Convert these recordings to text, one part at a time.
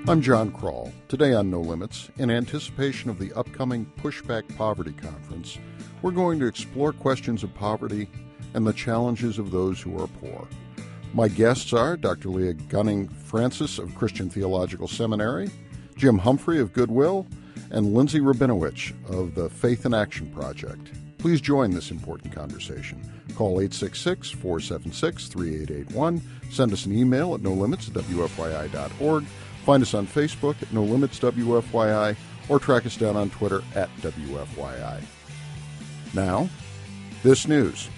I'm John Kroll. Today on No Limits, in anticipation of the upcoming Pushback Poverty Conference, we're going to explore questions of poverty and the challenges of those who are poor. My guests are Dr. Leah Gunning-Francis of Christian Theological Seminary, Jim Humphrey of Goodwill, and Lindsay Rabinowitz of the Faith in Action Project. Please join this important conversation. Call 866-476-3881, send us an email at nolimits@wfyi.org, find us on Facebook at NoLimitsWFYI, or track us down on Twitter at WFYI. Now, this news.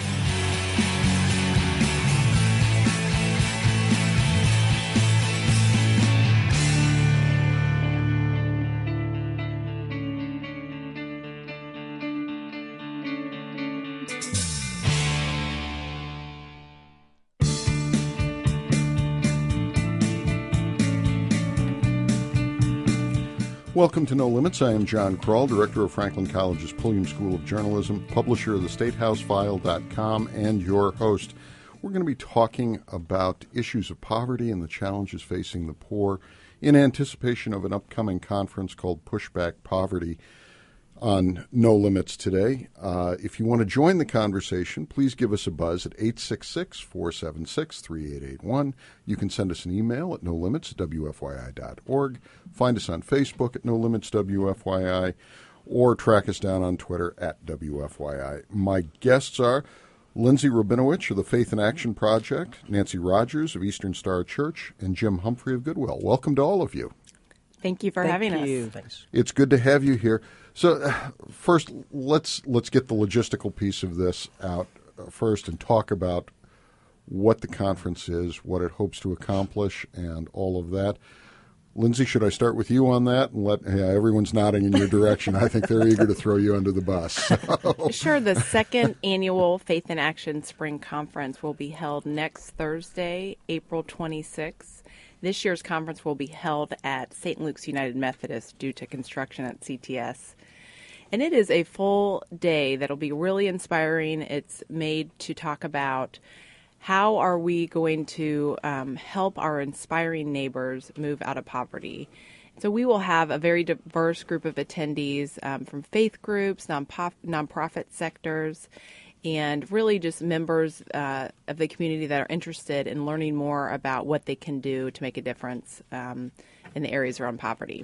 Welcome to No Limits. I am John Kroll, Director of Franklin College's Pulliam School of Journalism, publisher of the StateHouseFile.com, and your host. We're going to be talking about issues of poverty and the challenges facing the poor in anticipation of an upcoming conference called Pushback Poverty on No Limits today. If you want to join the conversation, please give us a buzz at 866-476-3881. You can send us an email at nolimits@wfyi.org. Find us on Facebook at nolimitswfyi, or track us down on Twitter at WFYI. My guests are Lindsay Rabinowitz of the Faith in Action Project, Nancy Rogers of Eastern Star Church, and Jim Humphrey of Goodwill. Welcome to all of you. Thank you for having us. Thanks. It's good to have you here. So first, let's get the logistical piece of this out first and talk about what the conference is, what it hopes to accomplish, and all of that. Lindsay, should I start with you on that? And everyone's nodding in your direction. I think they're eager to throw you under the bus. So. Sure. The second annual Faith in Action Spring Conference will be held next Thursday, April 26th. This year's conference will be held at St. Luke's United Methodist due to construction at CTS. And it is a full day that'll be really inspiring. It's made to talk about how are we going to help our inspiring neighbors move out of poverty. So we will have a very diverse group of attendees from faith groups, nonprofit sectors, and really just members of the community that are interested in learning more about what they can do to make a difference in the areas around poverty.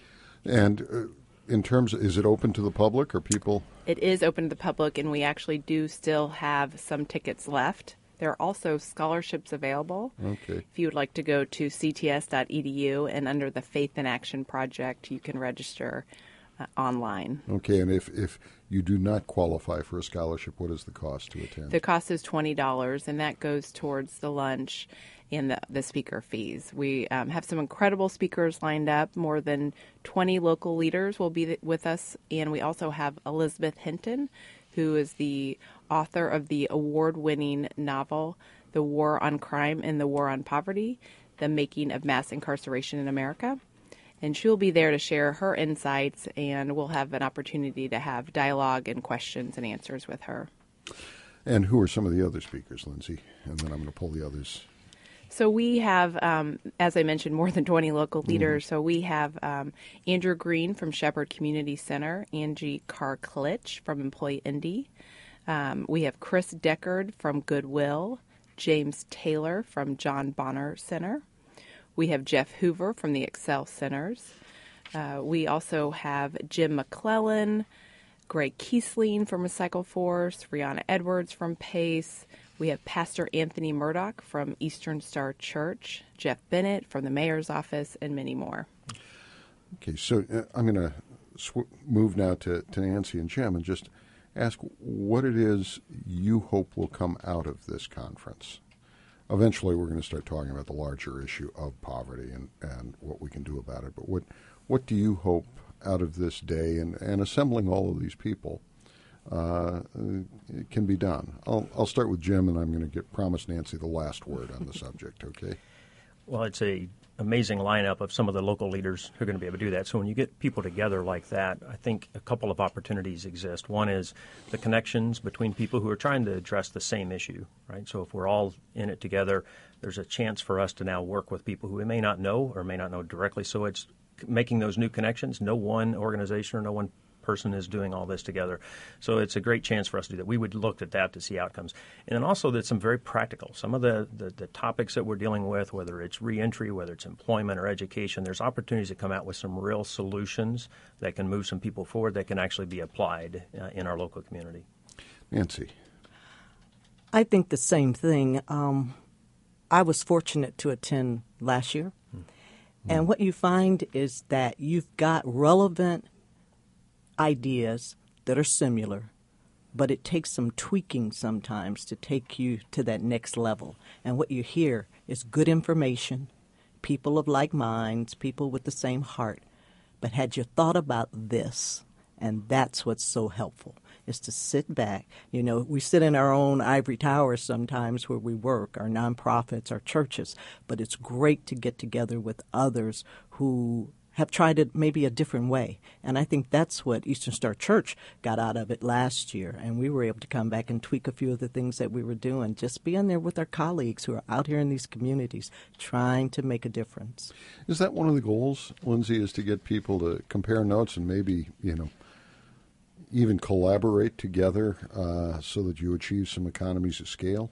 And in terms of, is it open to the public or people? It is open to the public, and we actually do still have some tickets left. There are also scholarships available. Okay. If you would like to go to cts.edu and under the Faith in Action Project, you can register online. Okay, and if you do not qualify for a scholarship, what is the cost to attend? The cost is $20, and that goes towards the lunch and the speaker fees. We have some incredible speakers lined up. More than 20 local leaders will be with us, and we also have Elizabeth Hinton, who is the author of the award-winning novel, The War on Crime and the War on Poverty, The Making of Mass Incarceration in America. And she'll be there to share her insights, and we'll have an opportunity to have dialogue and questions and answers with her. And who are some of the other speakers, Lindsay? And then I'm going to pull the others. So we have, as I mentioned, more than 20 local leaders. So we have Andrew Green from Shepherd Community Center, Angie Carr-Klitsch from Employee Indy. We have Chris Deckard from Goodwill, James Taylor from John Bonner Center. We have Jeff Hoover from the Excel Centers. We also have Jim McClellan, Greg Kiesling from Recycle Force, Rihanna Edwards from PACE. We have Pastor Anthony Murdoch from Eastern Star Church, Jeff Bennett from the Mayor's Office, and many more. Okay, so I'm going to move now to Nancy and Jim and just ask what it is you hope will come out of this conference. Eventually, we're going to start talking about the larger issue of poverty and what we can do about it. But what do you hope out of this day and assembling all of these people it can be done? I'll start with Jim, and I'm going to promise Nancy the last word on the subject, okay? Well, it's a amazing lineup of some of the local leaders who are going to be able to do that. So when you get people together like that, I think a couple of opportunities exist. One is the connections between people who are trying to address the same issue, right? So if we're all in it together, there's a chance for us to now work with people who we may not know or may not know directly. So it's making those new connections. No one organization or no one person is doing all this together. So it's a great chance for us to do that. We would look at that to see outcomes. And then also there's some very practical. Some of the topics that we're dealing with, whether it's reentry, whether it's employment or education, there's opportunities to come out with some real solutions that can move some people forward that can actually be applied in our local community. Nancy. I think the same thing. I was fortunate to attend last year. And what you find is that you've got relevant ideas that are similar, but it takes some tweaking sometimes to take you to that next level. And what you hear is good information, people of like minds, people with the same heart. But had you thought about this? And that's what's so helpful, is to sit back. You know, we sit in our own ivory towers sometimes where we work, our nonprofits, our churches, but it's great to get together with others who have tried it maybe a different way. And I think that's what Eastern Star Church got out of it last year. And we were able to come back and tweak a few of the things that we were doing, just being there with our colleagues who are out here in these communities trying to make a difference. Is that one of the goals, Lindsay, is to get people to compare notes and maybe, even collaborate together so that you achieve some economies of scale?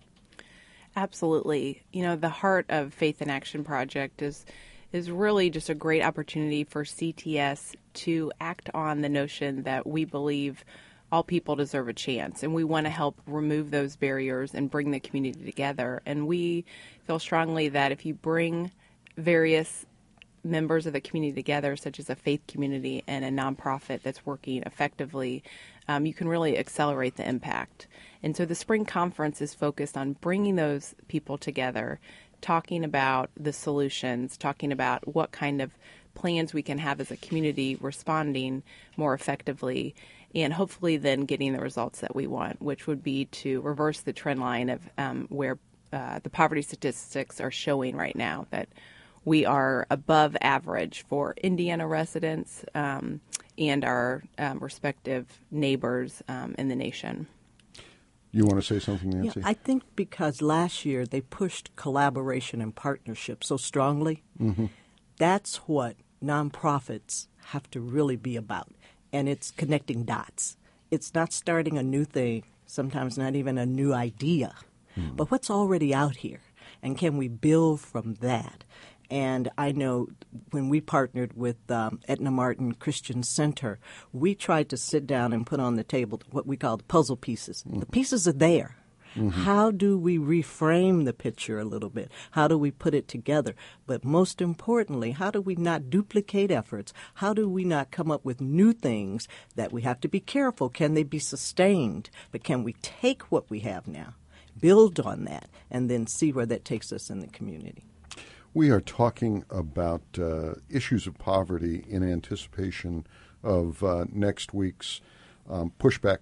Absolutely. The heart of Faith in Action Project is really just a great opportunity for CTS to act on the notion that we believe all people deserve a chance, and we want to help remove those barriers and bring the community together. And we feel strongly that if you bring various members of the community together, such as a faith community and a nonprofit that's working effectively, you can really accelerate the impact. And so the spring conference is focused on bringing those people together, talking about the solutions, talking about what kind of plans we can have as a community responding more effectively, and hopefully then getting the results that we want, which would be to reverse the trend line of where the poverty statistics are showing right now, that we are above average for Indiana residents and our respective neighbors in the nation. You want to say something, Nancy? Yeah, I think because last year they pushed collaboration and partnership so strongly, that's what nonprofits have to really be about. And it's connecting dots. It's not starting a new thing, sometimes not even a new idea, but what's already out here. And can we build from that? And I know when we partnered with Etna Martin Christian Center, we tried to sit down and put on the table what we call the puzzle pieces. The pieces are there. How do we reframe the picture a little bit? How do we put it together? But most importantly, how do we not duplicate efforts? How do we not come up with new things that we have to be careful? Can they be sustained? But can we take what we have now, build on that, and then see where that takes us in the community? We are talking about issues of poverty in anticipation of next week's Pushback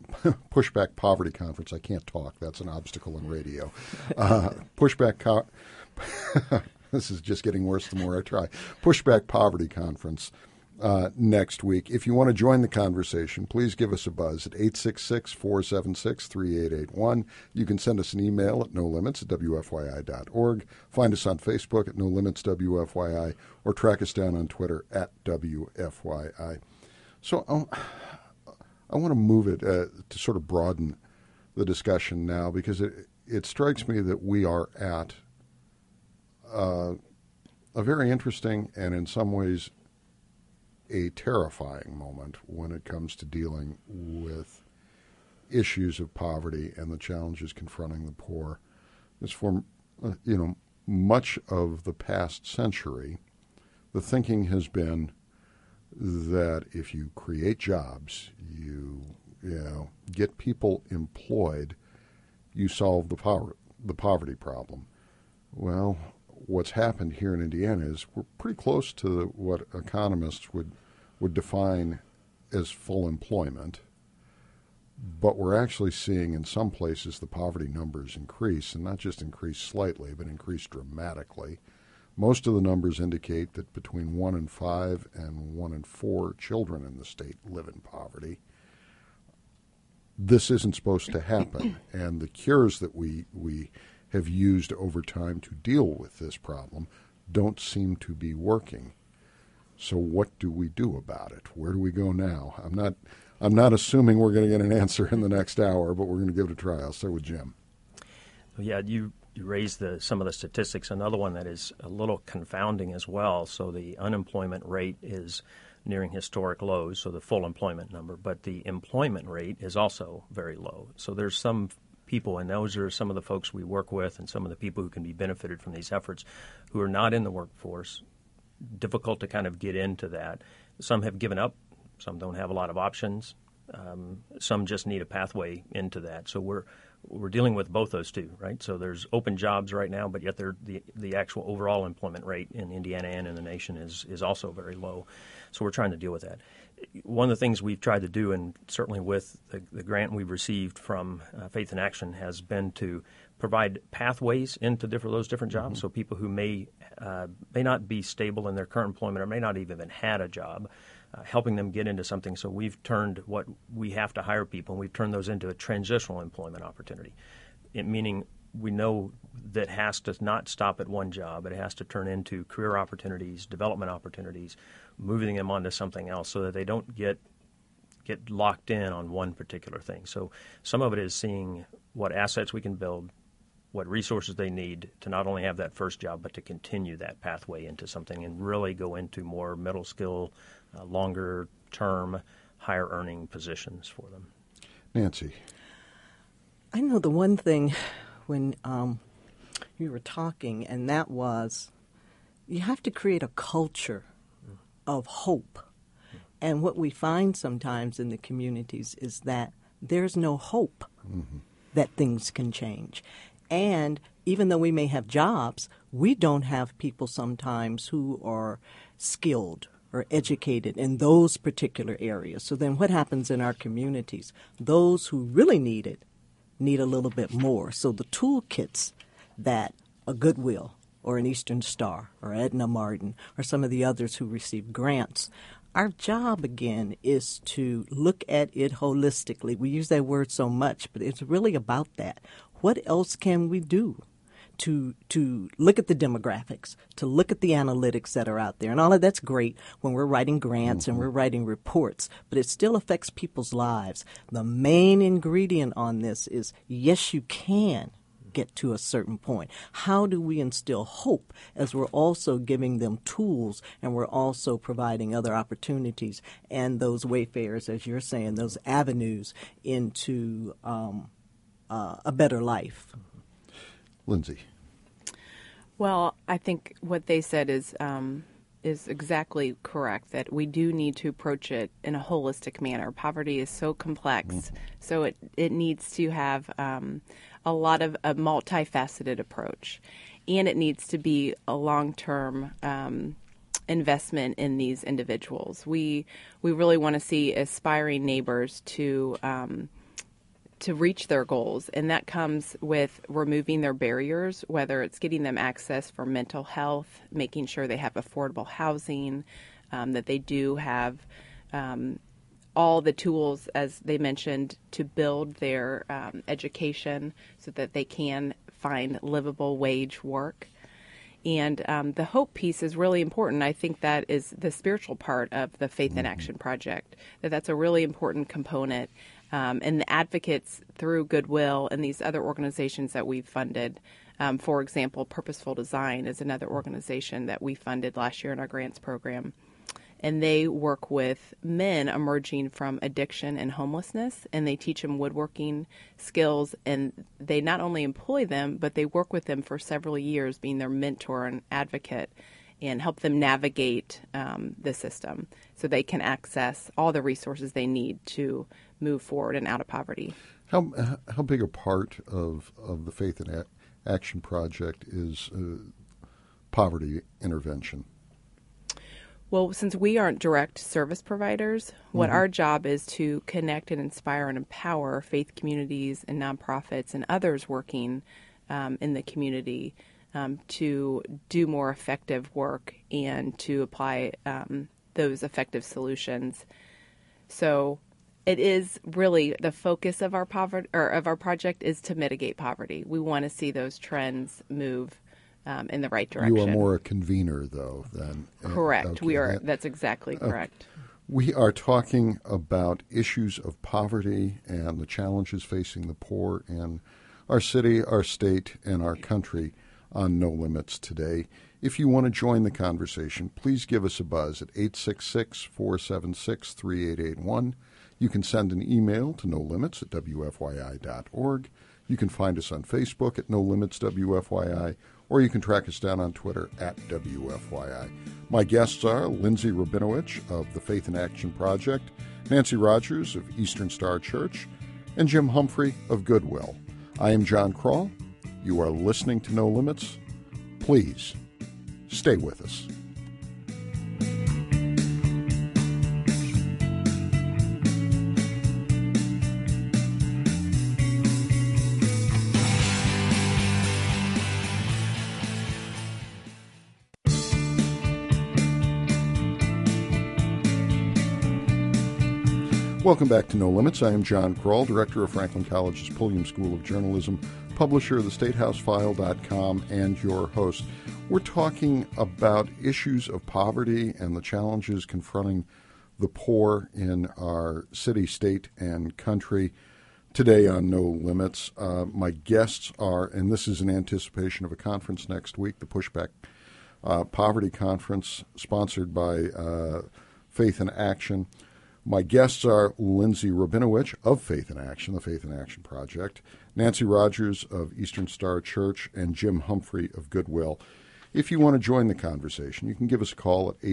Poverty Conference. I can't talk. That's an obstacle in radio. This is just getting worse the more I try. Pushback Poverty Conference next week. If you want to join the conversation, please give us a buzz at 866-476-3881. You can send us an email at nolimits@wfyi.org. Find us on Facebook at nolimitswfyi, or track us down on Twitter at WFYI. So I want to move it to sort of broaden the discussion now, because it strikes me that we are at a very interesting and in some ways a terrifying moment when it comes to dealing with issues of poverty and the challenges confronting the poor. It's for much of the past century, the thinking has been that if you create jobs, you get people employed, you solve the poverty problem. Well, what's happened here in Indiana is we're pretty close to what economists would define as full employment, but we're actually seeing in some places the poverty numbers increase, and not just increase slightly, but increase dramatically. Most of the numbers indicate that between 1 in 5 and 1 in 4 children in the state live in poverty. This isn't supposed to happen, and the cures that we have used over time to deal with this problem don't seem to be working. So what do we do about it? Where do we go now? I'm not assuming we're going to get an answer in the next hour, but we're going to give it a try. I'll start with Jim. Yeah, you raised some of the statistics. Another one that is a little confounding as well. So the unemployment rate is nearing historic lows, so the full employment number, but the employment rate is also very low. So there's some people, and those are some of the folks we work with and some of the people who can be benefited from these efforts, who are not in the workforce. Difficult to kind of get into that. Some have given up. Some don't have a lot of options. Some just need a pathway into that. So we're dealing with both those two, right? So there's open jobs right now, but yet the actual overall employment rate in Indiana and in the nation is also very low. So we're trying to deal with that. One of the things we've tried to do, and certainly with the grant we've received from Faith in Action, has been to provide pathways into those different jobs. Mm-hmm. So people who may not be stable in their current employment or may not even have had a job, helping them get into something. So we've turned what we have to hire people, and we've turned those into a transitional employment opportunity, meaning we know that has to not stop at one job. It has to turn into career opportunities, development opportunities, moving them onto something else so that they don't get locked in on one particular thing. So some of it is seeing what assets we can build, what resources they need to not only have that first job, but to continue that pathway into something and really go into more middle skill, longer term, higher earning positions for them. Nancy. I know the one thing when you were talking, and that was you have to create a culture of hope. And what we find sometimes in the communities is that there's no hope that things can change. And even though we may have jobs, we don't have people sometimes who are skilled or educated in those particular areas. So then what happens in our communities? Those who really need it need a little bit more. So the toolkits that a Goodwill or an Eastern Star or Edna Martin or some of the others who receive grants, our job, again, is to look at it holistically. We use that word so much, but it's really about that. What else can we do to look at the demographics, to look at the analytics that are out there? And all of that's great when we're writing grants and we're writing reports, but it still affects people's lives. The main ingredient on this is, yes, you can get to a certain point. How do we instill hope as we're also giving them tools and we're also providing other opportunities and those wayfarers, as you're saying, those avenues into a better life? Lindsay. Well, I think what they said is exactly correct, that we do need to approach it in a holistic manner. Poverty is so complex, so it needs to have a lot of a multifaceted approach, and it needs to be a long-term investment in these individuals. We really want to see aspiring neighbors to reach their goals, and that comes with removing their barriers, whether it's getting them access for mental health, making sure they have affordable housing, that they do have all the tools, as they mentioned, to build their education so that they can find livable wage work. And the hope piece is really important. I think that is the spiritual part of the Faith in Action Project, that's a really important component. And the advocates through Goodwill and these other organizations that we've funded, for example, Purposeful Design is another organization that we funded last year in our grants program. And they work with men emerging from addiction and homelessness, and they teach them woodworking skills. And they not only employ them, but they work with them for several years, being their mentor and advocate, and help them navigate the system so they can access all the resources they need to move forward and out of poverty. How big a part of the Faith in Action Project is poverty intervention? Well, since we aren't direct service providers, what our job is to connect and inspire and empower faith communities and nonprofits and others working in the community to do more effective work and to apply those effective solutions. So it is really the focus of our project is to mitigate poverty. We want to see those trends move in the right direction. You are more a convener, though, than correct. Okay, we are. That's exactly correct. We are talking about issues of poverty and the challenges facing the poor in our city, our state, and our country on No Limits today. If you want to join the conversation, please give us a buzz at 866-476-3881. You can send an email to nolimits@wfyi.org. You can find us on Facebook at No Limits WFYI, or you can track us down on Twitter at WFYI. My guests are Lindsay Rabinowitz of the Faith in Action Project, Nancy Rogers of Eastern Star Church, and Jim Humphrey of Goodwill. I am John Kroll. You are listening to No Limits. Please stay with us. Welcome back to No Limits. I am John Kroll, Director of Franklin College's Pulliam School of Journalism, publisher of thestatehousefile.com, and your host. We're talking about issues of poverty and the challenges confronting the poor in our city, state, and country today on No Limits. My guests are, and this is in anticipation of a conference next week, the Pushback Poverty Conference, sponsored by Faith in Action. My guests are Lindsay Rabinowitz of Faith in Action, the Faith in Action Project, Nancy Rogers of Eastern Star Church, and Jim Humphrey of Goodwill. If you want to join the conversation, you can give us a call at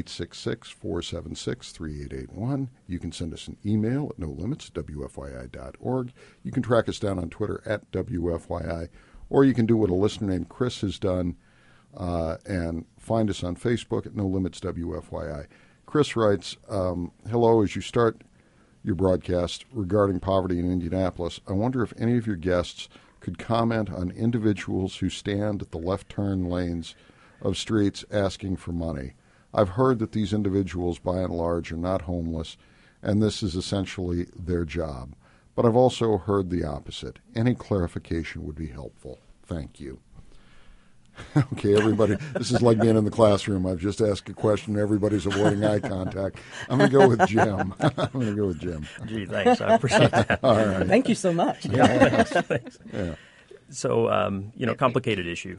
866-476-3881. You can send us an email at nolimits@wfyi.org. You can track us down on Twitter at WFYI, or you can do what a listener named Chris has done and find us on Facebook at No Limits WFYI. Chris writes, hello, as you start your broadcast regarding poverty in Indianapolis, I wonder if any of your guests could comment on individuals who stand at the left turn lanes of streets asking for money. I've heard that these individuals, by and large, are not homeless, and this is essentially their job. But I've also heard the opposite. Any clarification would be helpful. Thank you. Okay, everybody, this is like being in the classroom. I've just asked a question. Everybody's avoiding eye contact. I'm going to go with Jim. Gee, thanks. I appreciate that. All right. Thank you so much. Yeah, thanks. Yeah. So, complicated issue.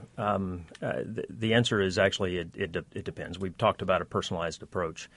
The answer is actually it depends. We've talked about a personalized approach.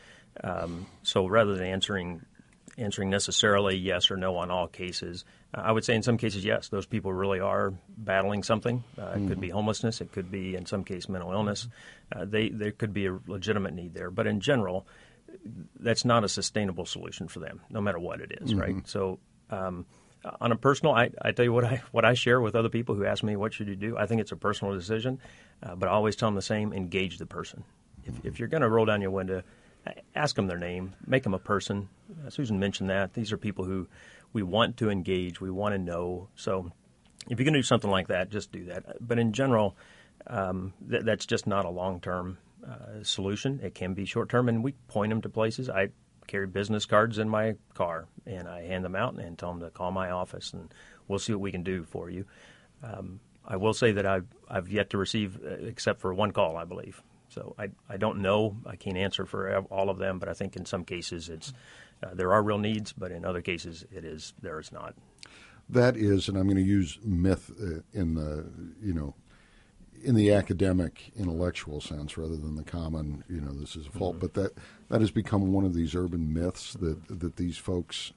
So rather than answering necessarily yes or no on all cases, I would say in some cases, yes, those people really are battling something. It could be homelessness. It could be, in some case, mental illness. There could be a legitimate need there. But in general, that's not a sustainable solution for them, no matter what it is, right? So on a personal, I tell you what I share with other people who ask me, what should you do? I think it's a personal decision, but I always tell them the same, engage the person. If you're going to roll down your window, ask them their name, make them a person. Susan mentioned that. These are people who we want to engage, we want to know. So if you can do something like that, just do that. But in general, that's just not a long-term solution. It can be short-term, and we point them to places. I carry business cards in my car, and I hand them out and tell them to call my office, and we'll see what we can do for you. I will say that I've yet to receive, except for one call, I believe. So I don't know. I can't answer for all of them, but I think in some cases there are real needs, but in other cases there is not. That is, and I'm going to use myth in the academic, intellectual sense rather than the common, this is a fault. But that has become one of these urban myths that these folks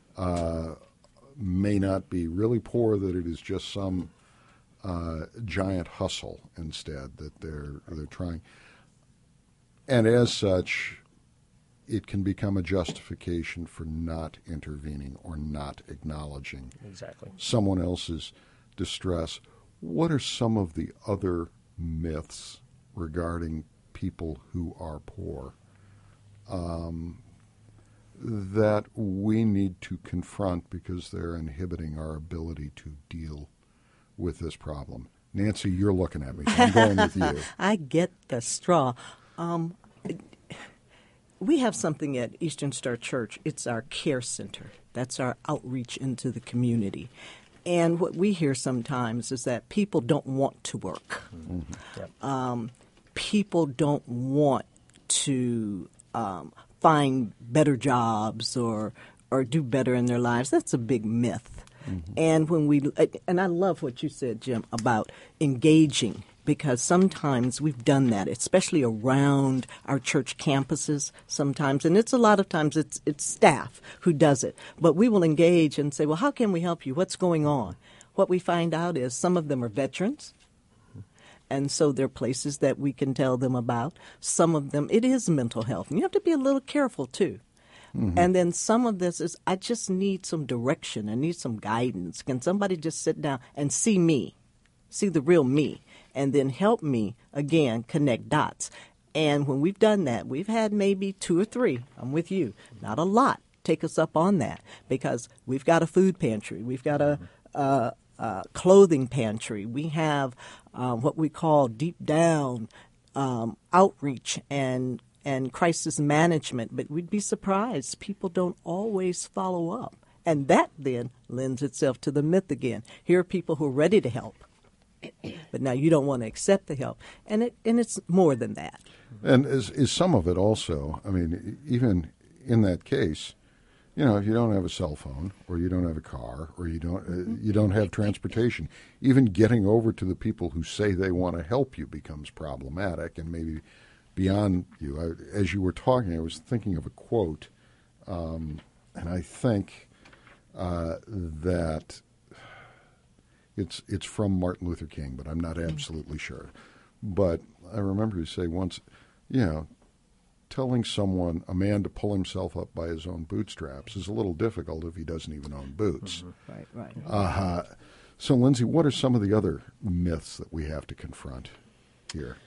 may not be really poor, that it is just some giant hustle instead that they're trying. And as such, it can become a justification for not intervening or not acknowledging someone else's distress. What are some of the other myths regarding people who are poor that we need to confront because they're inhibiting our ability to deal with this problem? Nancy, you're looking at me, so I'm going with you. I get the straw. We have something at Eastern Star Church. It's our care center. That's our outreach into the community. And what we hear sometimes is that people don't want to work. Mm-hmm. Yep. People don't want to find better jobs or do better in their lives. That's a big myth. Mm-hmm. And I love what you said, Jim, about engaging, because sometimes we've done that, especially around our church campuses sometimes. And it's a lot of times it's staff who does it. But we will engage and say, well, how can we help you? What's going on? What we find out is some of them are veterans. And so there are places that we can tell them about. Some of them, it is mental health. And you have to be a little careful, too. Mm-hmm. And then some of this is, I just need some direction. I need some guidance. Can somebody just sit down and see me, see the real me, and then help me, again, connect dots? And when we've done that, we've had maybe 2 or 3, I'm with you, not a lot, take us up on that, because we've got a food pantry. We've got a clothing pantry. We have what we call deep down outreach and crisis management, but we'd be surprised. People don't always follow up. And that then lends itself to the myth again. Here are people who are ready to help, but now you don't want to accept the help. And it's more than that. And is some of it also, I mean, even in that case, if you don't have a cell phone or you don't have a car or you don't have transportation, even getting over to the people who say they want to help you becomes problematic and maybe beyond you. As you were talking, I was thinking of a quote, and I think that it's from Martin Luther King, but I'm not absolutely sure. But I remember you say once, telling a man to pull himself up by his own bootstraps is a little difficult if he doesn't even own boots. Mm-hmm. Right. So, Lindsay, what are some of the other myths that we have to confront here?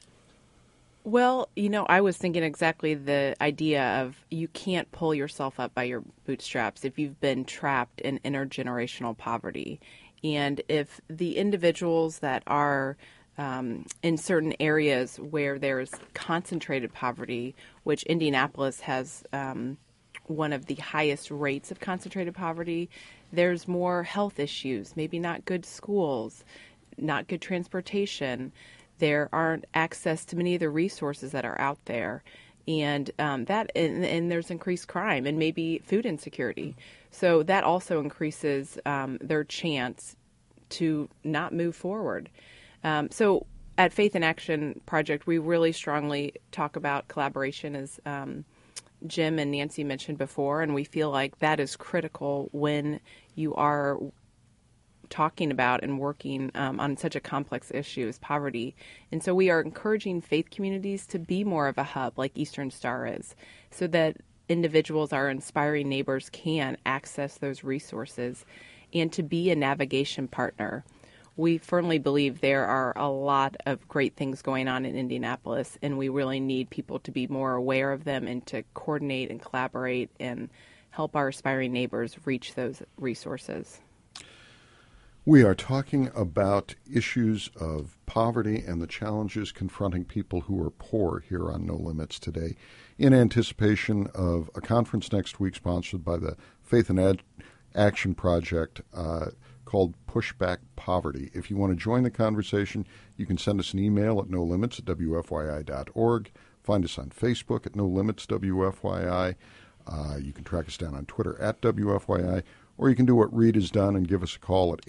Well, I was thinking exactly the idea of you can't pull yourself up by your bootstraps if you've been trapped in intergenerational poverty. And if the individuals that are in certain areas where there's concentrated poverty, which Indianapolis has one of the highest rates of concentrated poverty, there's more health issues, maybe not good schools, not good transportation. There aren't access to many of the resources that are out there, and and there's increased crime and maybe food insecurity. So that also increases their chance to not move forward. So at Faith in Action Project, we really strongly talk about collaboration, as Jim and Nancy mentioned before, and we feel like that is critical when you are talking about and working on such a complex issue as poverty. And so we are encouraging faith communities to be more of a hub like Eastern Star is, so that individuals, our inspiring neighbors, can access those resources and to be a navigation partner. We firmly believe there are a lot of great things going on in Indianapolis, and we really need people to be more aware of them and to coordinate and collaborate and help our aspiring neighbors reach those resources. We are talking about issues of poverty and the challenges confronting people who are poor here on No Limits today, in anticipation of a conference next week sponsored by the Faith in Action Project called Pushback Poverty. If you want to join the conversation, you can send us an email at nolimits@wfyi.org. Find us on Facebook at No Limits WFYI. You can track us down on Twitter at WFYI. Or you can do what Reed has done and give us a call at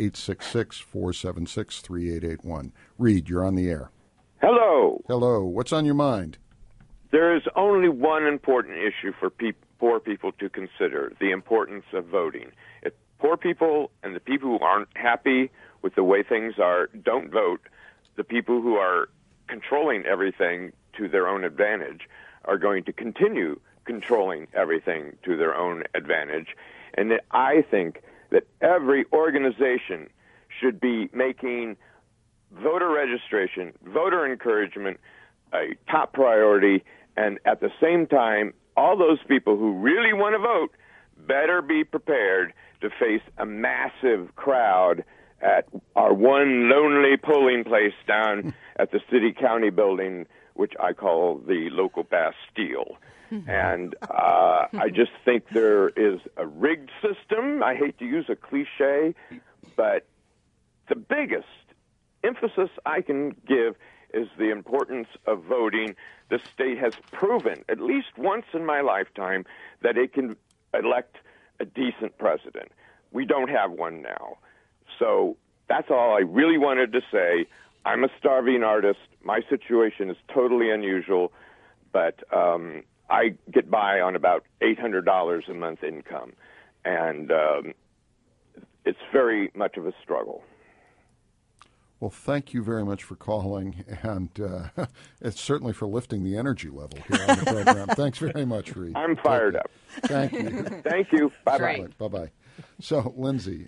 866-476-3881. Reed, you're on the air. Hello. Hello. What's on your mind? There is only one important issue for poor people to consider, the importance of voting. If poor people and the people who aren't happy with the way things are don't vote, the people who are controlling everything to their own advantage are going to continue controlling everything to their own advantage. And that I think that every organization should be making voter registration, voter encouragement a top priority, and at the same time, all those people who really want to vote better be prepared to face a massive crowd at our one lonely polling place down at the city-county building, which I call the local Bastille. And I just think there is a rigged system. I hate to use a cliche, but the biggest emphasis I can give is the importance of voting. The state has proven, at least once in my lifetime, that it can elect a decent president. We don't have one now. So that's all I really wanted to say. I'm a starving artist. My situation is totally unusual, but I get by on about $800 a month income, and it's very much of a struggle. Well, thank you very much for calling, and it's certainly for lifting the energy level here on the program. Thanks very much, Reed. I'm fired up. Thank you. Thank you. Bye-bye. Bye-bye. So, Lindsay,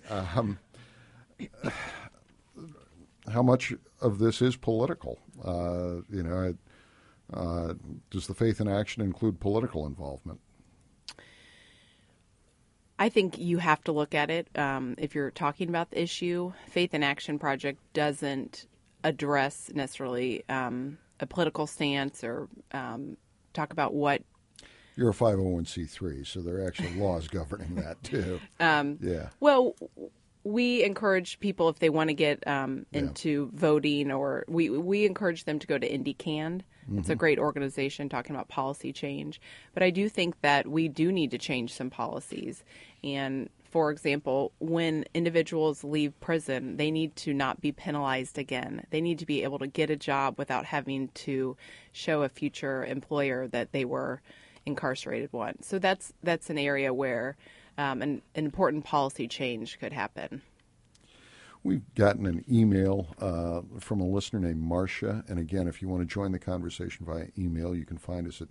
how much of this is political? Does the Faith in Action include political involvement? I think you have to look at it. If you're talking about the issue, Faith in Action Project doesn't address necessarily a political stance or talk about what. You're a 501c3, so there are actually laws governing that too. Yeah. Well, we encourage people if they want to get into voting, or we encourage them to go to IndyCAN. It's a great organization talking about policy change. But I do think that we do need to change some policies. And, for example, when individuals leave prison, they need to not be penalized again. They need to be able to get a job without having to show a future employer that they were incarcerated once. So that's an area where an important policy change could happen. We've gotten an email from a listener named Marcia. And again, if you want to join the conversation via email, you can find us at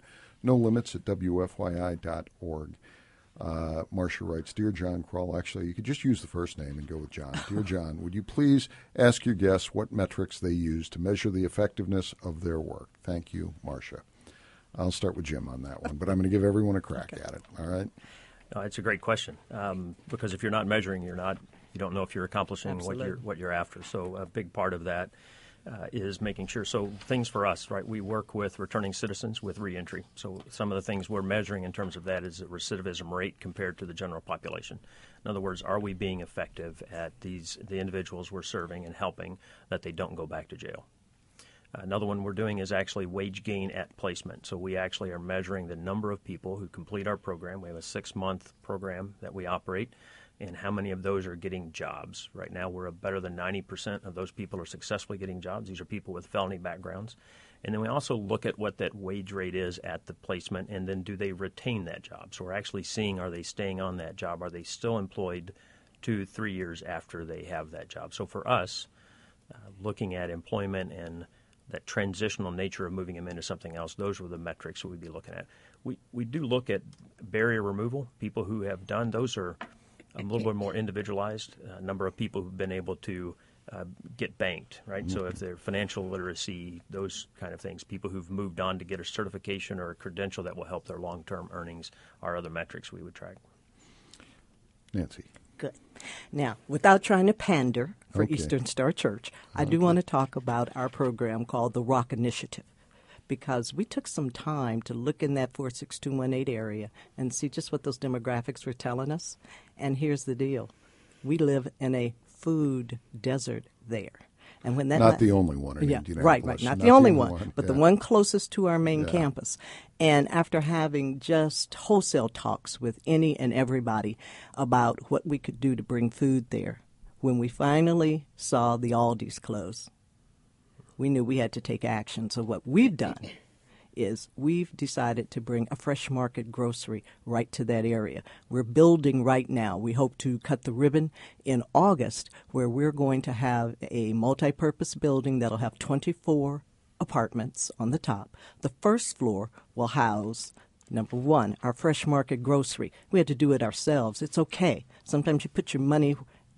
nolimits@wfyi.org. Marcia writes, Dear John Kroll, actually, you could just use the first name and go with John. Dear John, would you please ask your guests what metrics they use to measure the effectiveness of their work? Thank you, Marcia. I'll start with Jim on that one, but I'm going to give everyone a crack at it, all right? No, it's a great question because if you're not measuring, you don't know if you're accomplishing what you're after. So a big part of that is making sure. So things for us, right? We work with returning citizens with reentry. So some of the things we're measuring in terms of that is the recidivism rate compared to the general population. In other words, are we being effective at the individuals we're serving and helping that they don't go back to jail? Another one we're doing is actually wage gain at placement. So we actually are measuring the number of people who complete our program. We have a 6-month program that we operate, and how many of those are getting jobs. Right now we're better than 90% of those people are successfully getting jobs. These are people with felony backgrounds. And then we also look at what that wage rate is at the placement, and then do they retain that job? So we're actually seeing, are they staying on that job? Are they still employed 2-3 years after they have that job? So for us, looking at employment and that transitional nature of moving them into something else, those were the metrics that we'd be looking at. We do look at barrier removal. People who have done, those are a little bit more individualized. A number of people who've been able to get banked, right? Mm-hmm. So if they're financial literacy, those kind of things, people who've moved on to get a certification or a credential that will help their long-term earnings are other metrics we would track. Nancy. Good. Now, without trying to pander for Eastern Star Church, I do want to talk about our program called the Rock Initiative, because we took some time to look in that 46218 area and see just what those demographics were telling us. And here's the deal. We live in a food desert there. And when that not the only one in Indianapolis. Right. Not the only one, but the one closest to our main campus. And after having just wholesale talks with any and everybody about what we could do to bring food there, when we finally saw the Aldi's close, we knew we had to take action. So what we've done is we've decided to bring a Fresh Market grocery right to that area. We're building right now. We hope to cut the ribbon in August, where we're going to have a multi-purpose building that'll have 24 apartments on the top. The first floor will house, number one, our Fresh Market grocery. We had to do it ourselves. It's okay. Sometimes you put your money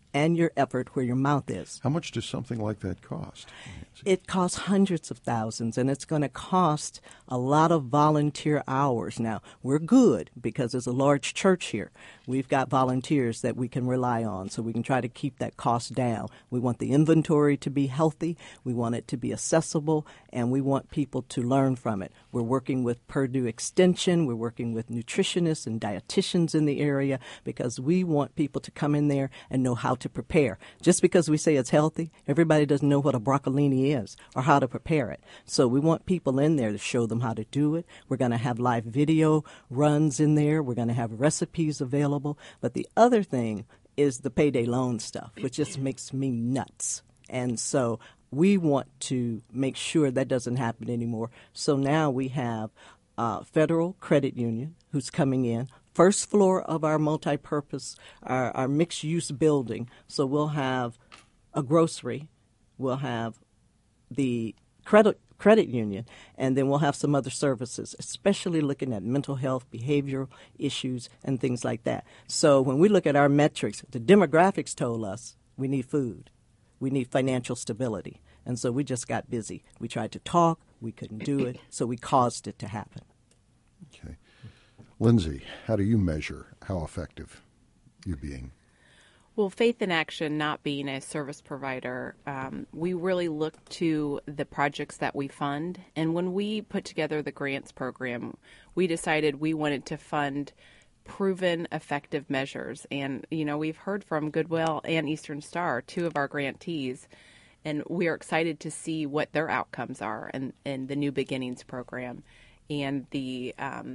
and your effort where your mouth is. How much does something like that cost? It costs hundreds of thousands, and it's going to cost a lot of volunteer hours. Now, we're good because there's a large church here. We've got volunteers that we can rely on, so we can try to keep that cost down. We want the inventory to be healthy. We want it to be accessible, and we want people to learn from it. We're working with Purdue Extension. We're working with nutritionists and dietitians in the area because we want people to come in there and know how to prepare. Just because we say it's healthy, everybody doesn't know what a broccolini is or how to prepare it. So we want people in there to show them how to do it. We're going to have live video runs in there. We're going to have recipes available. But the other thing is the payday loan stuff, which just makes me nuts. And so we want to make sure that doesn't happen anymore. So now we have Federal Credit Union who's coming in. First floor of our multi-purpose, our mixed-use building. So we'll have a grocery, we'll have the credit union, and then we'll have some other services, especially looking at mental health, behavioral issues, and things like that. So when we look at our metrics, the demographics told us we need food, we need financial stability. And so we just got busy. We tried to talk, we couldn't do it, so we caused it to happen. Okay. Lindsay, how do you measure how effective you're being? Well, Faith in Action, not being a service provider, we really look to the projects that we fund. And when we put together the grants program, we decided we wanted to fund proven effective measures. And, you know, we've heard from Goodwill and Eastern Star, two of our grantees, and we are excited to see what their outcomes are in the New Beginnings program and the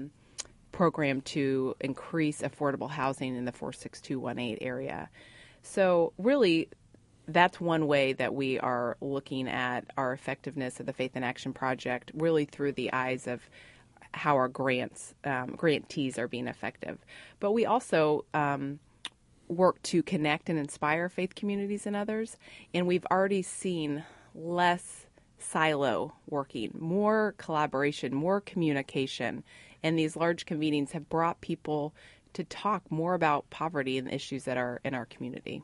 program to increase affordable housing in the 46218 area. So really, that's one way that we are looking at our effectiveness of the Faith in Action project, really through the eyes of how our grantees are being effective. But we also work to connect and inspire faith communities and others, and we've already seen less silo working, more collaboration, more communication. And these large convenings have brought people to talk more about poverty and the issues that are in our community.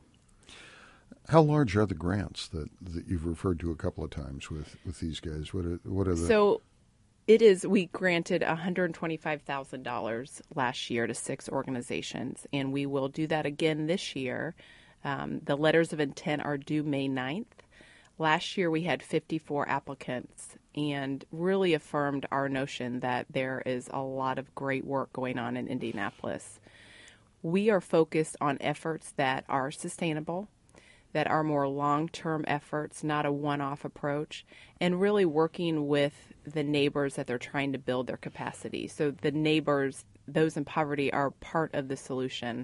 How large are the grants that you've referred to a couple of times with these guys? What are the... So it is, we granted $125,000 last year to 6 organizations, and we will do that again this year. The letters of intent are due May 9th. Last year we had 54 applicants and really affirmed our notion that there is a lot of great work going on in Indianapolis. We are focused on efforts that are sustainable, that are more long-term efforts, not a one-off approach, and really working with the neighbors that they're trying to build their capacity. So the neighbors, those in poverty, are part of the solution.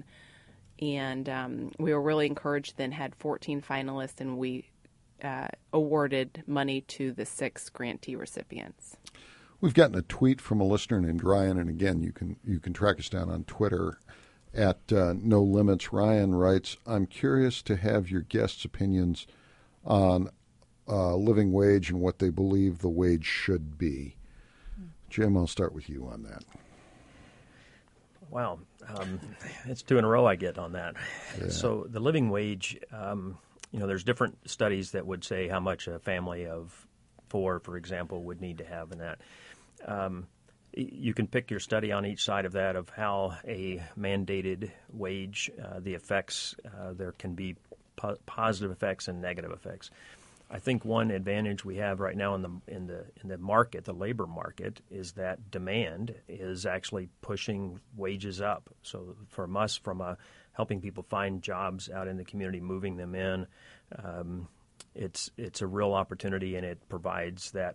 And we were really encouraged, then had 14 finalists, and we awarded money to the 6 grantee recipients. We've gotten a tweet from a listener named Ryan, and again, you can track us down on Twitter at No Limits. Ryan writes, "I'm curious to have your guests' opinions on living wage and what they believe the wage should be." Jim, I'll start with you on that. Wow, it's 2 in a row I get on that. Yeah. So the living wage. There's different studies that would say how much a family of 4, for example, would need to have in that. You can pick your study on each side of that of how a mandated wage, the effects, there can be positive effects and negative effects. I think one advantage we have right now in the market, the labor market, is that demand is actually pushing wages up. So from us, from helping people find jobs out in the community, moving them in, it's a real opportunity, and it provides that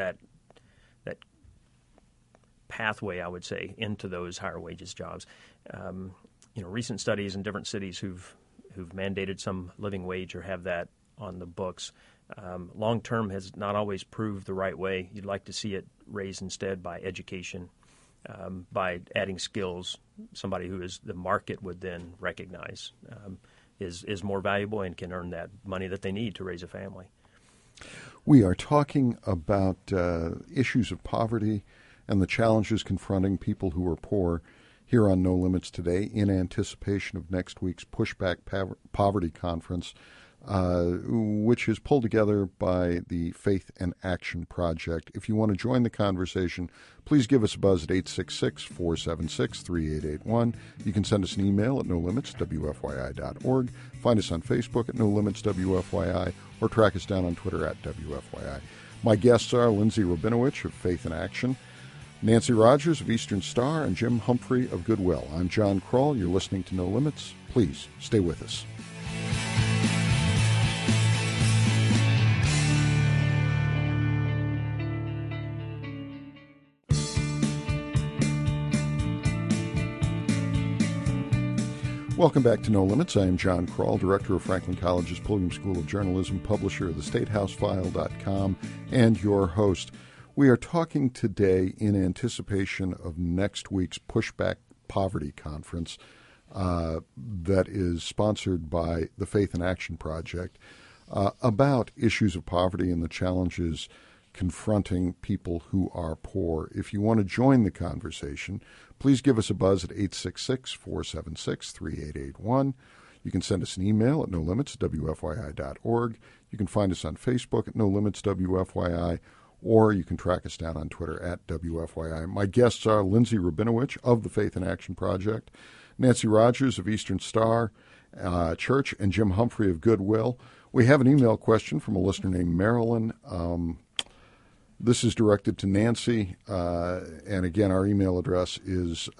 pathway, I would say, into those higher wages jobs. Recent studies in different cities who've mandated some living wage or have that on the books. Long term has not always proved the right way. You'd like to see it raised instead by education, by adding skills. Somebody who is the market would then recognize is more valuable and can earn that money that they need to raise a family. We are talking about issues of poverty and the challenges confronting people who are poor here on No Limits today in anticipation of next week's Pushback Poverty Conference, which is pulled together by the Faith and Action Project. If you want to join the conversation, please give us a buzz at 866-476-3881. You can send us an email at nolimitswfyi.org. Find us on Facebook at nolimitswfyi, or track us down on Twitter at WFYI. My guests are Lindsay Rabinowitz of Faith and Action, Nancy Rogers of Eastern Star, and Jim Humphrey of Goodwill. I'm John Kroll. You're listening to No Limits. Please stay with us. Welcome back to No Limits. I am John Kroll, Director of Franklin College's Pulliam School of Journalism, publisher of theStateHouseFile.com, and your host. We are talking today in anticipation of next week's Pushback Poverty Conference that is sponsored by the Faith and Action Project about issues of poverty and the challenges confronting people who are poor. If you want to join the conversation, please give us a buzz at 866-476-3881. You can send us an email at nolimitswfyi.org. You can find us on Facebook at nolimitswfyi, or you can track us down on Twitter at WFYI. My guests are Lindsay Rabinowitz of the Faith and Action Project, Nancy Rogers of Eastern Star Church, and Jim Humphrey of Goodwill. We have an email question from a listener named Marilyn. This is directed to Nancy, and again, our email address is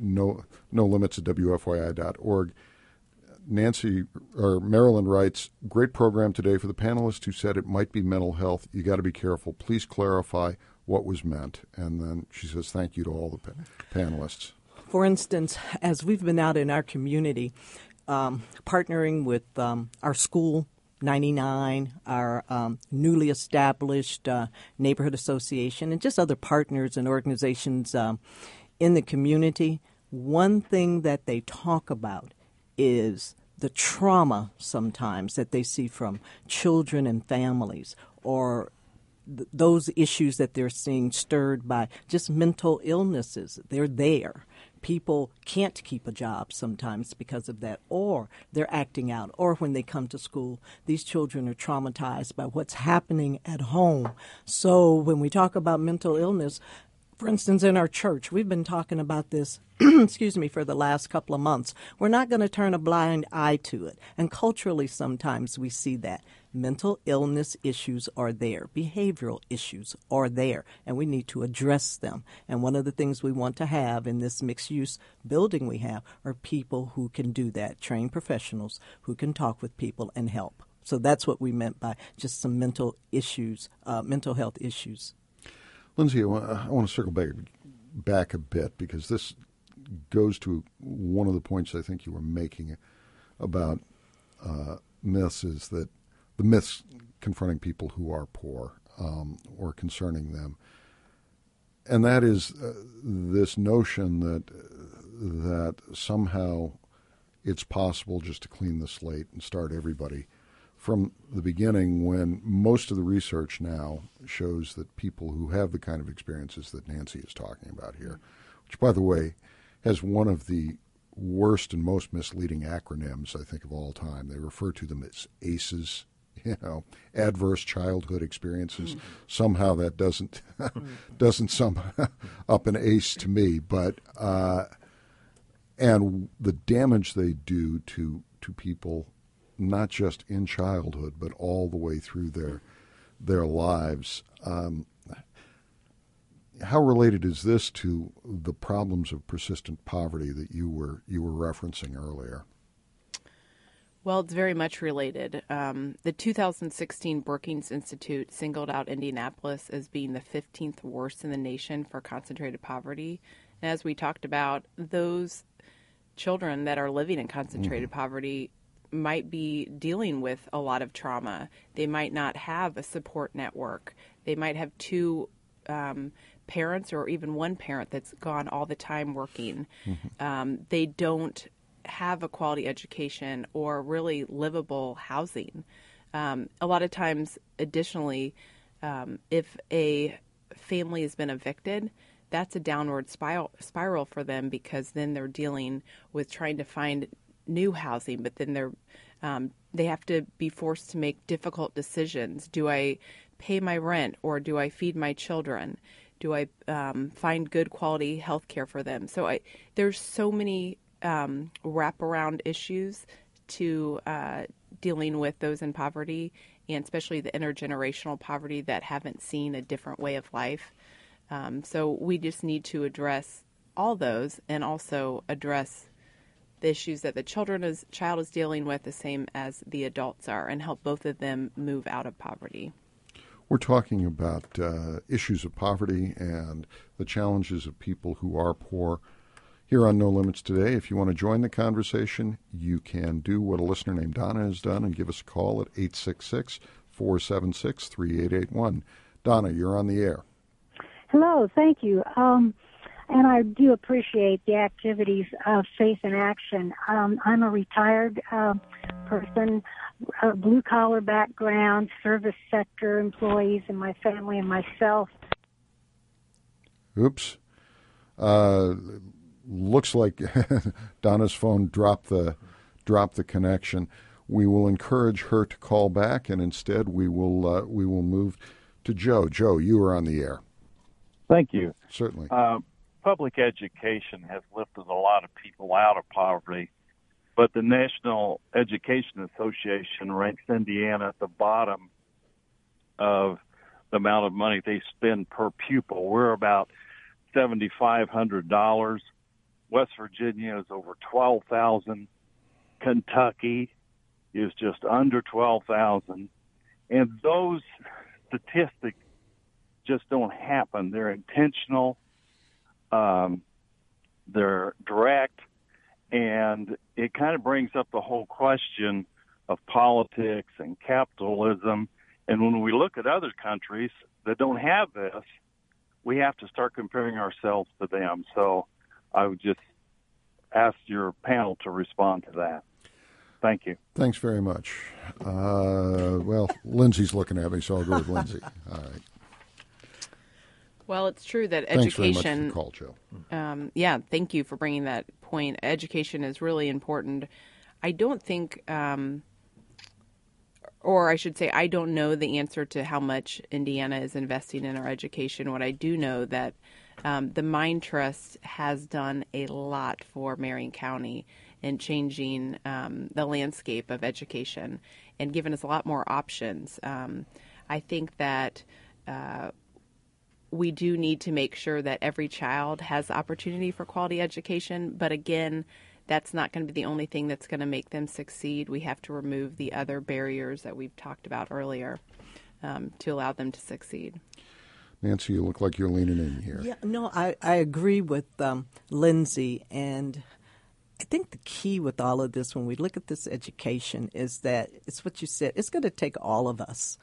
nolimits@wfyi.org. Marilyn writes, "Great program today for the panelists who said it might be mental health. You got to be careful. Please clarify what was meant." And then she says, "Thank you to all the panelists." For instance, as we've been out in our community, partnering with our school 99, our newly established neighborhood association, and just other partners and organizations in the community, one thing that they talk about is the trauma sometimes that they see from children and families, or those issues that they're seeing stirred by just mental illnesses. They're there. People can't keep a job sometimes because of that, or they're acting out, or when they come to school, these children are traumatized by what's happening at home. So when we talk about mental illness, for instance, in our church, we've been talking about this, for the last couple of months. We're not going to turn a blind eye to it. And culturally, sometimes we see that. Mental illness issues are there. Behavioral issues are there, and we need to address them. And one of the things we want to have in this mixed-use building we have are people who can do that, trained professionals who can talk with people and help. So that's what we meant by just some mental issues, mental health issues. Lindsay, I want to circle back a bit, because this goes to one of the points I think you were making about myths, is that the myths confronting people who are poor or concerning them. And that is this notion that somehow it's possible just to clean the slate and start everybody from the beginning, when most of the research now shows that people who have the kind of experiences that Nancy is talking about here, which, by the way, has one of the worst and most misleading acronyms, I think, of all time. They refer to them as ACEs, adverse childhood experiences. Somehow that doesn't sum up an ACE to me, but and the damage they do to people, not just in childhood, but all the way through their lives. How related is this to the problems of persistent poverty that you were referencing earlier? Well, it's very much related. The 2016 Brookings Institute singled out Indianapolis as being the 15th worst in the nation for concentrated poverty. And as we talked about, those children that are living in concentrated poverty might be dealing with a lot of trauma. They might not have a support network. They might have two parents, or even one parent that's gone all the time working. They don't have a quality education or really livable housing. A lot of times, additionally, if a family has been evicted, that's a downward spiral for them, because then they're dealing with trying to find new housing, but then they have to be forced to make difficult decisions. Do I pay my rent, or do I feed my children? Do I find good quality health care for them? So there's so many wraparound issues to dealing with those in poverty, and especially the intergenerational poverty that haven't seen a different way of life. So we just need to address all those, and also address the issues that the child is dealing with the same as the adults are, and help both of them move out of poverty. We're talking about issues of poverty and the challenges of people who are poor here on No Limits today. If you want to join the conversation, you can do what a listener named Donna has done and give us a call at 866-476-3881. Donna, you're on the air. Hello, thank you. And I do appreciate the activities of Faith in Action. I'm a retired person, blue-collar background, service sector employees, and my family and myself. Oops. Looks like Donna's phone dropped the connection. We will encourage her to call back, and instead we will move to Joe. Joe, you are on the air. Thank you. Certainly. Public education has lifted a lot of people out of poverty, but the National Education Association ranks Indiana at the bottom of the amount of money they spend per pupil. We're about $7,500. West Virginia is over $12,000. Kentucky is just under $12,000. And those statistics just don't happen. They're intentional. They're direct, and it kind of brings up the whole question of politics and capitalism. And when we look at other countries that don't have this, we have to start comparing ourselves to them. So I would just ask your panel to respond to that. Thank you. Thanks very much. Well, Lindsay's looking at me, so I'll go with Lindsay. All right. Well, it's true that Thanks education. very much for the call, Joe. Yeah, thank you for bringing that point. Education is really important. I don't think, or I should say, I don't know the answer to how much Indiana is investing in our education. What I do know that the Mind Trust has done a lot for Marion County in changing the landscape of education and given us a lot more options. I think that we do need to make sure that every child has the opportunity for quality education. But again, that's not going to be the only thing that's going to make them succeed. We have to remove the other barriers that we've talked about earlier to allow them to succeed. Nancy, you look like you're leaning in here. Yeah, no, I agree with Lindsay. And I think the key with all of this, when we look at this education, is that it's what you said. It's going to take all of us.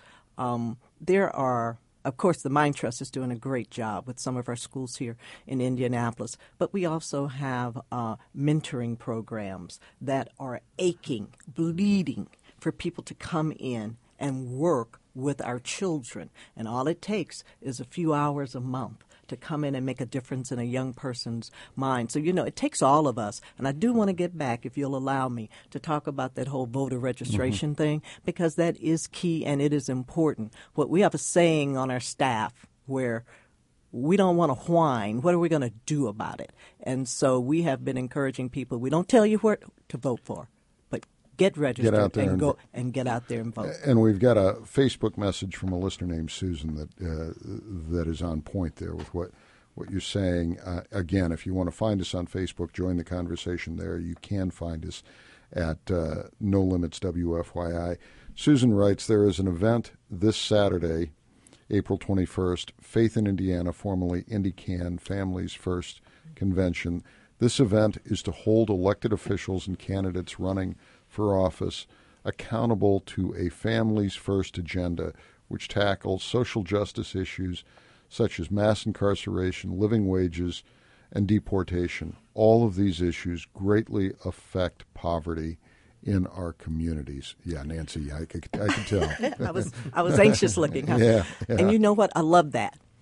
There are, of course, the Mind Trust is doing a great job with some of our schools here in Indianapolis, but we also have mentoring programs that are aching, bleeding for people to come in and work with our children. And all it takes is a few hours a month to come in and make a difference in a young person's mind. So, it takes all of us. And I do want to get back, if you'll allow me, to talk about that whole voter registration thing, because that is key and it is important. What we have a saying on our staff where we don't want to whine. What are we going to do about it? And so we have been encouraging people. We don't tell you what to vote for, but get registered and get out there and vote. And we've got a Facebook message from a listener named Susan that is on point there with what you're saying. Again, if you want to find us on Facebook, join the conversation there. You can find us at No Limits WFYI. Susan writes, there is an event this Saturday, April 21st, Faith in Indiana, formerly IndyCan, Families First Convention. This event is to hold elected officials and candidates running for office accountable to a Families First agenda, which tackles social justice issues such as mass incarceration, living wages, and deportation. All of these issues greatly affect poverty in our communities. Yeah, Nancy, I could tell. I was anxious looking, huh? Yeah. And you know what? I love that.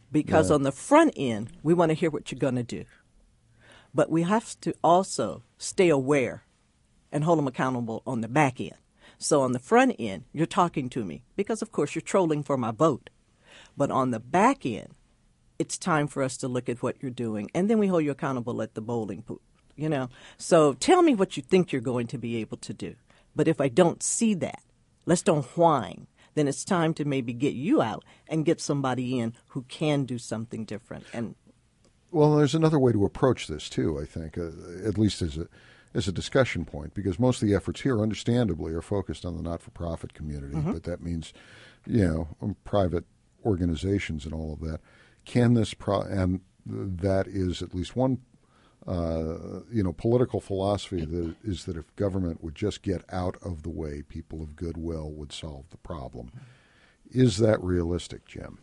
because on the front end, we want to hear what you're going to do. But we have to also stay aware and hold them accountable on the back end. So on the front end, you're talking to me because, of course, you're trolling for my vote. But on the back end, it's time for us to look at what you're doing, and then we hold you accountable at the bowling pool, you know. So tell me what you think you're going to be able to do. But if I don't see that, let's don't whine. Then it's time to maybe get you out and get somebody in who can do something different. And well, there's another way to approach this too, I think, at least as a discussion point, because most of the efforts here, understandably, are focused on the not-for-profit community. But that means, private organizations and all of that. Can this and that is at least one political philosophy that is that if government would just get out of the way, people of goodwill would solve the problem. Is that realistic, Jim?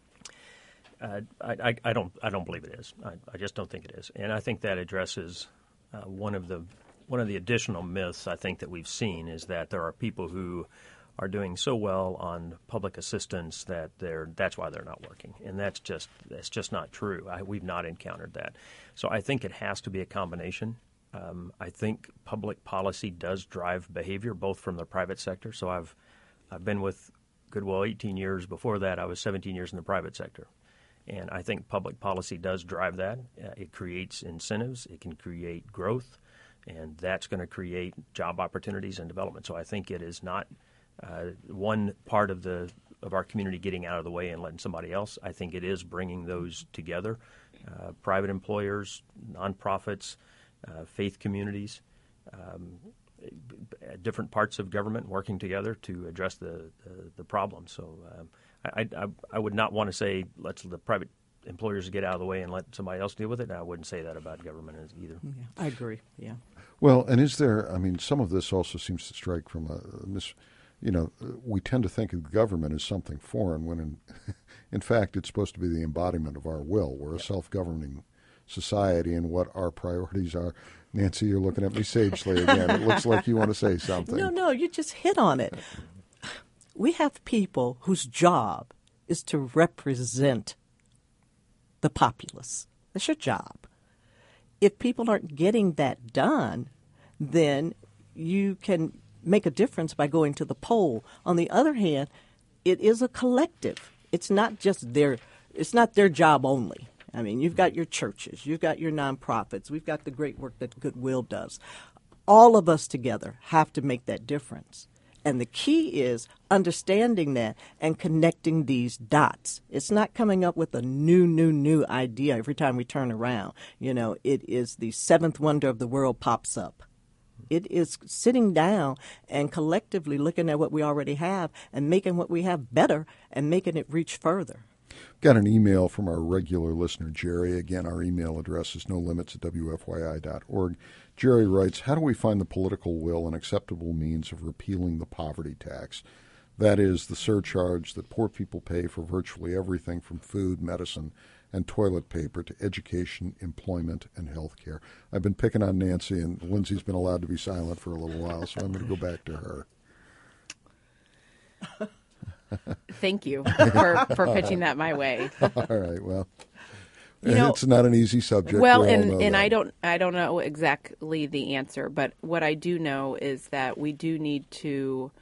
I don't believe it is. I just don't think it is, and I think that addresses one of the additional myths I think that we've seen is that there are people who are doing so well on public assistance that that's why they're not working, and that's just not true. We've not encountered that. So I think it has to be a combination. I think public policy does drive behavior, both from the private sector. So I've been with Goodwill 18 years. Before that, I was 17 years in the private sector. And I think public policy does drive that. It creates incentives. It can create growth, and that's going to create job opportunities and development. So I think it is not one part of our community getting out of the way and letting somebody else. I think it is bringing those together, private employers, nonprofits, faith communities, different parts of government working together to address the problem. So I would not want to say let's the private employers get out of the way and let somebody else deal with it. I wouldn't say that about government either. Yeah, I agree. Yeah. Well, and is there? I mean, some of this also seems to strike from we tend to think of government as something foreign when, in fact, it's supposed to be the embodiment of our will. We're a self-governing society, and what our priorities are. Nancy, you're looking at me sagely again. It looks like you want to say something. No, you just hit on it. We have people whose job is to represent the populace. That's your job. If people aren't getting that done, then you can make a difference by going to the poll. On the other hand, it is a collective. It's not their job only. I mean, you've got your churches, you've got your nonprofits, we've got the great work that Goodwill does. All of us together have to make that difference. And the key is understanding that and connecting these dots. It's not coming up with a new idea every time we turn around. It is the seventh wonder of the world pops up. It is sitting down and collectively looking at what we already have and making what we have better and making it reach further. Got an email from our regular listener, Jerry. Again, our email address is nolimits@wfyi.org. Jerry writes, how do we find the political will and acceptable means of repealing the poverty tax? That is, the surcharge that poor people pay for virtually everything from food, medicine, and toilet paper to education, employment, and health care. I've been picking on Nancy, and Lindsay's been allowed to be silent for a little while, so I'm going to go back to her. Thank you for pitching that my way. All right, well, it's not an easy subject. Well, and I don't know exactly the answer, but what I do know is that we do need to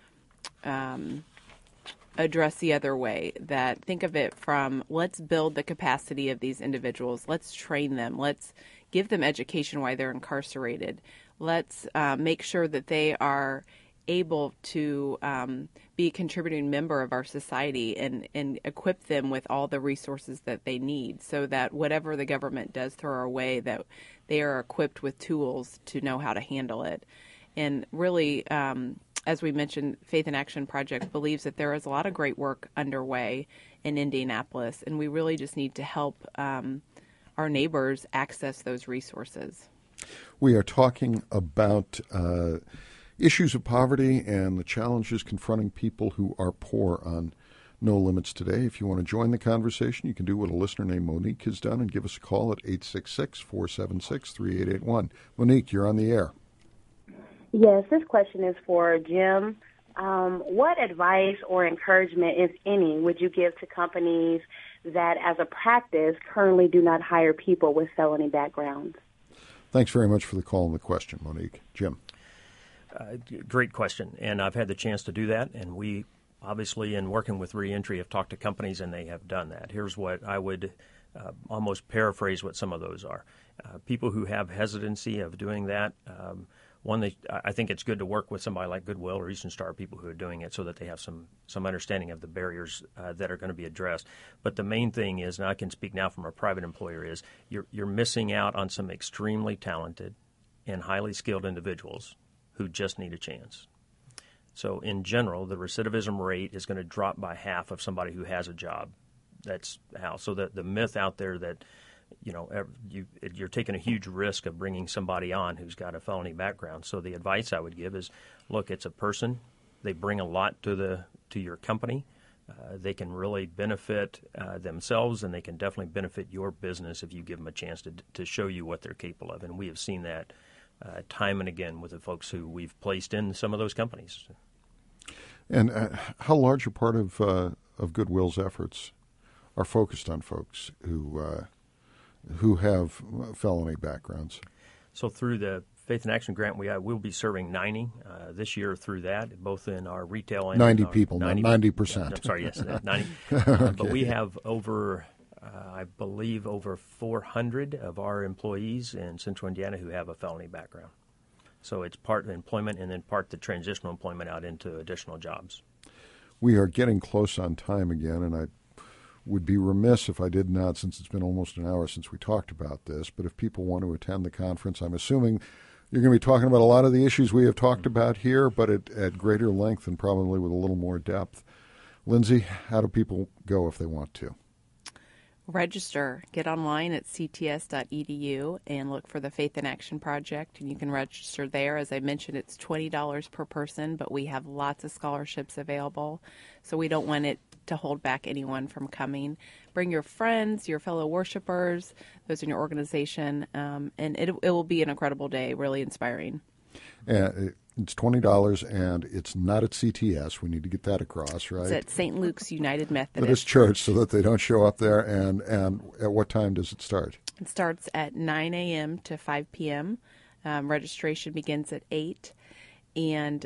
address the other way. That think of it from let's build the capacity of these individuals. Let's train them. Let's give them education while they're incarcerated. Let's make sure that they are able to be a contributing member of our society and equip them with all the resources that they need so that whatever the government does throw our way, that they are equipped with tools to know how to handle it. And really, as we mentioned, Faith in Action Project believes that there is a lot of great work underway in Indianapolis, and we really just need to help our neighbors access those resources. We are talking about issues of poverty and the challenges confronting people who are poor on No Limits today. If you want to join the conversation, you can do what a listener named Monique has done and give us a call at 866-476-3881. Monique, you're on the air. Yes, this question is for Jim. what advice or encouragement, if any, would you give to companies that, as a practice, currently do not hire people with felony backgrounds? Thanks very much for the call and the question, Monique. Jim. Great question, and I've had the chance to do that, and we obviously, in working with Reentry, have talked to companies, and they have done that. Here's what I would almost paraphrase what some of those are. People who have hesitancy of doing that, I think it's good to work with somebody like Goodwill or Eastern Star, people who are doing it, so that they have some understanding of the barriers that are going to be addressed. But the main thing is, and I can speak now from a private employer, is you're missing out on some extremely talented and highly skilled individuals who just need a chance. So in general, the recidivism rate is going to drop by half of somebody who has a job. That's how. So the myth out there that you're taking a huge risk of bringing somebody on who's got a felony background. So the advice I would give is, look, it's a person. They bring a lot to your company. They can really benefit themselves, and they can definitely benefit your business if you give them a chance to show you what they're capable of. And we have seen that time and again with the folks who we've placed in some of those companies. And how large a part of Goodwill's efforts are focused on folks who have felony backgrounds? So through the Faith in Action grant, we'll be serving 90 this year through that, both in our retail and 90 people, not 90%. I'm sorry, yes, 90. Okay. But we have over, I believe, over 400 of our employees in Central Indiana who have a felony background. So it's part of employment and then part the transitional employment out into additional jobs. We are getting close on time again, and I would be remiss if I did not, since it's been almost an hour since we talked about this, but if people want to attend the conference, I'm assuming you're going to be talking about a lot of the issues we have talked about here, but at greater length and probably with a little more depth. Lindsay, how do people go if they want to? Register. Get online at cts.edu and look for the Faith in Action Project, and you can register there. As I mentioned, it's $20 per person, but we have lots of scholarships available, so we don't want it to hold back anyone from coming. Bring your friends, your fellow worshipers, those in your organization, and it will be an incredible day, really inspiring. It's $20, and it's not at CTS. We need to get that across, right? It's at St. Luke's United Methodist. Methodist Church, so that they don't show up there. And at what time does it start? It starts at 9 a.m. to 5 p.m. Registration begins at 8, and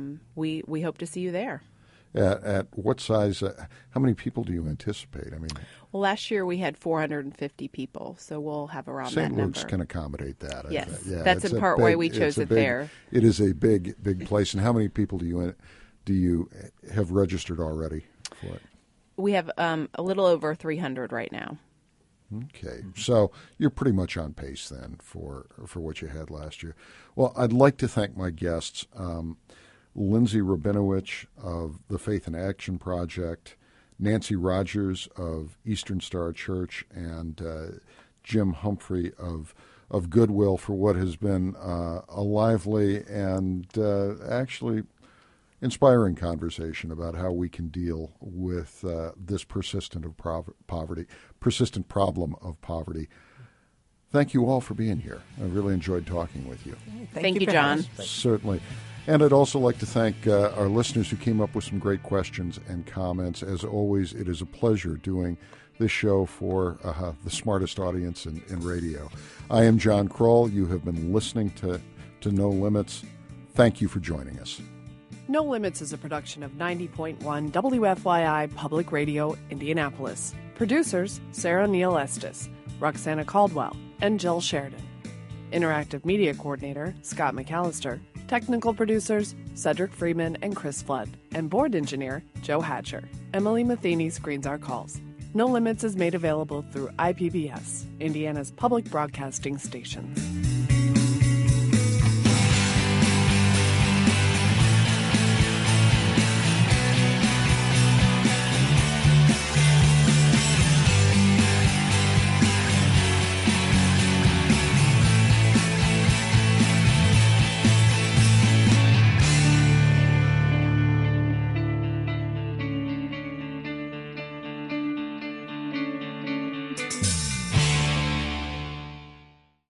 we hope to see you there. At what size? How many people do you anticipate? I mean, well, last year we had 450 people, so we'll have around that number. St. Luke's can accommodate that. Yes, that's in part why we chose it there. It is a big place. And how many people do you have registered already for it? We have a little over 300 right now. Okay, so you're pretty much on pace then for what you had last year. Well, I'd like to thank my guests. Lindsay Rabinowitz of the Faith in Action Project, Nancy Rogers of Eastern Star Church, and Jim Humphrey of Goodwill for what has been a lively and actually inspiring conversation about how we can deal with this persistent problem of poverty. Thank you all for being here. I really enjoyed talking with you. Thank you, John. Certainly. And I'd also like to thank our listeners who came up with some great questions and comments. As always, it is a pleasure doing this show for the smartest audience in radio. I am John Kroll. You have been listening to No Limits. Thank you for joining us. No Limits is a production of 90.1 WFYI Public Radio, Indianapolis. Producers, Sarah Neal Estes, Roxana Caldwell, and Jill Sheridan. Interactive Media Coordinator, Scott McAllister. Technical producers, Cedric Freeman and Chris Flood. And board engineer, Joe Hatcher. Emily Matheny screens our calls. No Limits is made available through IPBS, Indiana's public broadcasting stations.